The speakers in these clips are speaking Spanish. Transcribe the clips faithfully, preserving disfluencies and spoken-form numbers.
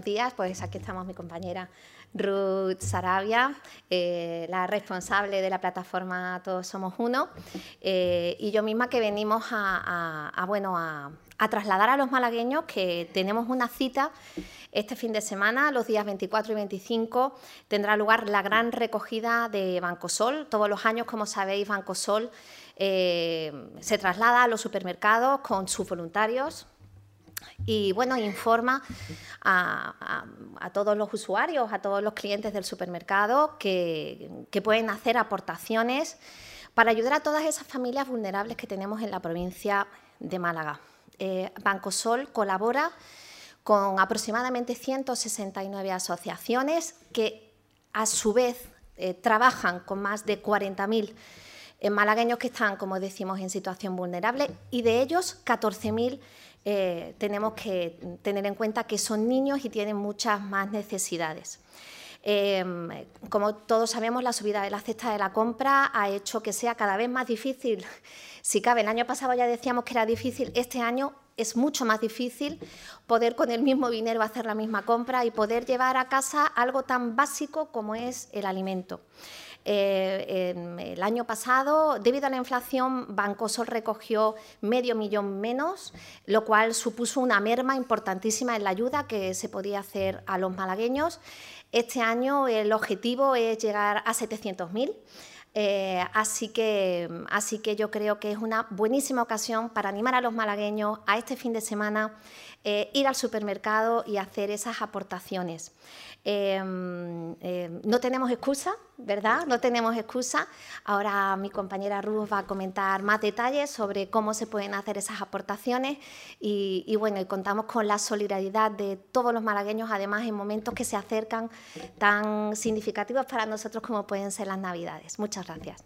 días. Pues aquí estamos mi compañera Ruth Sarabia, eh, la responsable de la plataforma Todos Somos Uno, eh, y yo misma, que venimos a, a, a, bueno, a, a trasladar a los malagueños que tenemos una cita este fin de semana. Los días veinticuatro y veinticinco tendrá lugar la gran recogida de Bancosol. Todos los años, como sabéis, Bancosol eh, se traslada a los supermercados con sus voluntarios y, bueno, informa a, a, a todos los usuarios, a todos los clientes del supermercado que, que pueden hacer aportaciones para ayudar a todas esas familias vulnerables que tenemos en la provincia de Málaga. Eh, Bancosol colabora con aproximadamente ciento sesenta y nueve asociaciones que, a su vez, eh, trabajan con más de cuarenta mil eh, malagueños que están, como decimos, en situación vulnerable, y de ellos catorce mil eh, tenemos que tener en cuenta que son niños y tienen muchas más necesidades. Eh, como todos sabemos, la subida de la cesta de la compra ha hecho que sea cada vez más difícil. Si cabe, el año pasado ya decíamos que era difícil, este año es mucho más difícil poder con el mismo dinero hacer la misma compra y poder llevar a casa algo tan básico como es el alimento. Eh, el año pasado, debido a la inflación, Bancosol recogió medio millón menos, lo cual supuso una merma importantísima en la ayuda que se podía hacer a los malagueños. Este año el objetivo es llegar a setecientos mil. Eh, así que, así que yo creo que es una buenísima ocasión para animar a los malagueños a este fin de semana eh, ir al supermercado y hacer esas aportaciones. Eh, eh, no tenemos excusa, ¿verdad? No tenemos excusa. Ahora mi compañera Ruth va a comentar más detalles sobre cómo se pueden hacer esas aportaciones y, y bueno, y contamos con la solidaridad de todos los malagueños, además en momentos que se acercan tan significativos para nosotros como pueden ser las Navidades. Muchas gracias.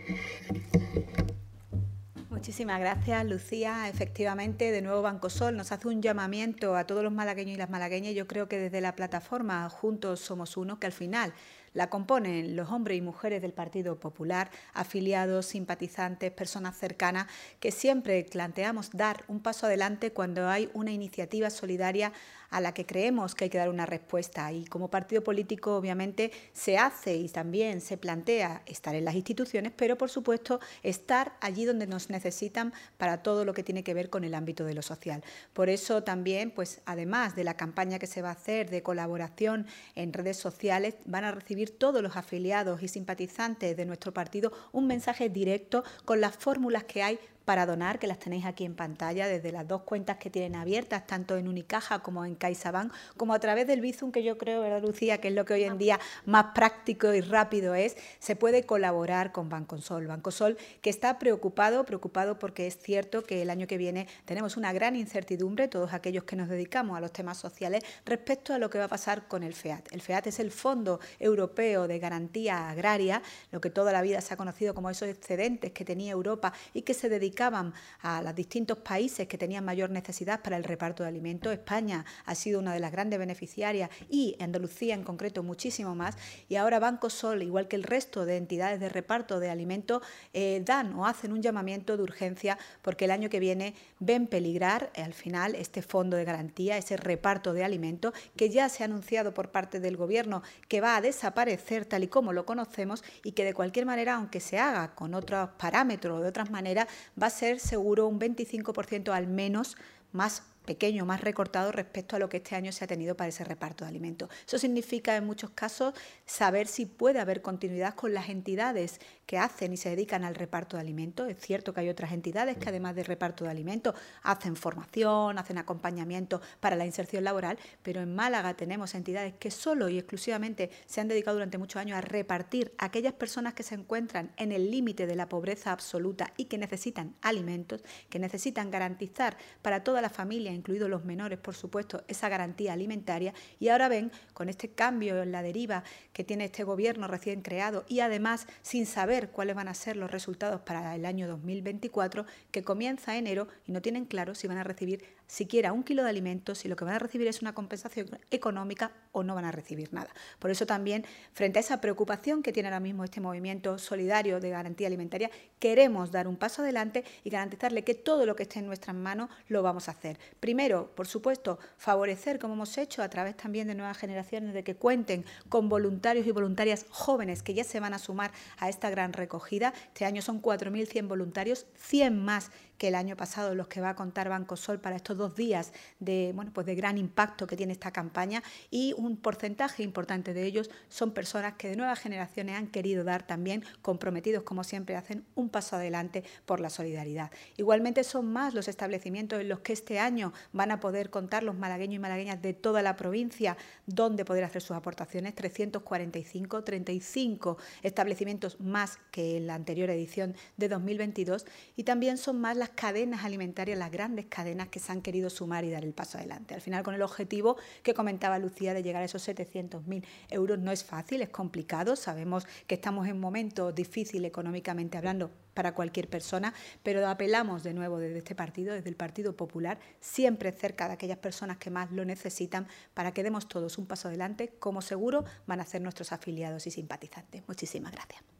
Muchísimas gracias, Lucía. Efectivamente, de nuevo Bancosol nos hace un llamamiento a todos los malagueños y las malagueñas. Yo creo que desde la plataforma Juntos Somos Uno, que al final la componen los hombres y mujeres del Partido Popular, afiliados, simpatizantes, personas cercanas, que siempre planteamos dar un paso adelante cuando hay una iniciativa solidaria a la que creemos que hay que dar una respuesta. Y como partido político, obviamente, se hace y también se plantea estar en las instituciones, pero, por supuesto, estar allí donde nos necesitan para todo lo que tiene que ver con el ámbito de lo social. Por eso también, pues, además de la campaña que se va a hacer de colaboración en redes sociales, van a recibir todos los afiliados y simpatizantes de nuestro partido un mensaje directo con las fórmulas que hay para donar, que las tenéis aquí en pantalla, desde las dos cuentas que tienen abiertas, tanto en Unicaja como en CaixaBank, como a través del Bizum, que yo creo, ¿verdad, Lucía?, que es lo que hoy en día más práctico y rápido es, se puede colaborar con Bancosol. Bancosol, que está preocupado, preocupado porque es cierto que el año que viene tenemos una gran incertidumbre, todos aquellos que nos dedicamos a los temas sociales, respecto a lo que va a pasar con el FEAD. El FEAD es el Fondo Europeo de Garantía Agraria, lo que toda la vida se ha conocido como esos excedentes que tenía Europa y que se dedicaban a los distintos países que tenían mayor necesidad para el reparto de alimentos. España ha sido una de las grandes beneficiarias y Andalucía en concreto muchísimo más, y ahora Bancosol, igual que el resto de entidades de reparto de alimentos, eh, dan o hacen un llamamiento de urgencia porque el año que viene ven peligrar eh, al final este fondo de garantía, ese reparto de alimentos que ya se ha anunciado por parte del Gobierno que va a desaparecer tal y como lo conocemos, y que de cualquier manera, aunque se haga con otros parámetros o de otras maneras, va a ser seguro un veinticinco por ciento al menos más pequeño, más recortado respecto a lo que este año se ha tenido para ese reparto de alimentos. Eso significa, en muchos casos, saber si puede haber continuidad con las entidades que hacen y se dedican al reparto de alimentos. Es cierto que hay otras entidades que, además del reparto de alimentos, hacen formación, hacen acompañamiento para la inserción laboral, pero en Málaga tenemos entidades que solo y exclusivamente se han dedicado durante muchos años a repartir a aquellas personas que se encuentran en el límite de la pobreza absoluta y que necesitan alimentos, que necesitan garantizar para toda la familia, incluidos los menores, por supuesto, esa garantía alimentaria. Y ahora ven, con este cambio en la deriva que tiene este Gobierno recién creado y además sin saber cuáles van a ser los resultados para el año dos mil veinticuatro, que comienza enero, y no tienen claro si van a recibir siquiera un kilo de alimentos, si lo que van a recibir es una compensación económica o no van a recibir nada. Por eso también, frente a esa preocupación que tiene ahora mismo este movimiento solidario de garantía alimentaria, queremos dar un paso adelante y garantizarle que todo lo que esté en nuestras manos lo vamos a hacer. Primero, por supuesto, favorecer, como hemos hecho a través también de nuevas generaciones, de que cuenten con voluntarios y voluntarias jóvenes que ya se van a sumar a esta gran recogida. Este año son cuatro mil cien voluntarios, cien más que el año pasado, los que va a contar Bancosol para estos dos días de, bueno, pues de gran impacto que tiene esta campaña, y un porcentaje importante de ellos son personas que de nuevas generaciones han querido dar también, comprometidos como siempre hacen, un paso adelante por la solidaridad. Igualmente son más los establecimientos en los que este año van a poder contar los malagueños y malagueñas de toda la provincia donde poder hacer sus aportaciones, trescientos cuarenta y cinco, treinta y cinco establecimientos más que en la anterior edición de dos mil veintidós, y también son más las cadenas alimentarias, las grandes cadenas que se han querido sumar y dar el paso adelante. Al final, con el objetivo que comentaba Lucía de llegar a esos setecientos mil euros, no es fácil, es complicado, sabemos que estamos en un momento difícil económicamente hablando para cualquier persona, pero apelamos de nuevo desde este partido, desde el Partido Popular, siempre cerca de aquellas personas que más lo necesitan, para que demos todos un paso adelante, como seguro van a hacer nuestros afiliados y simpatizantes. Muchísimas gracias.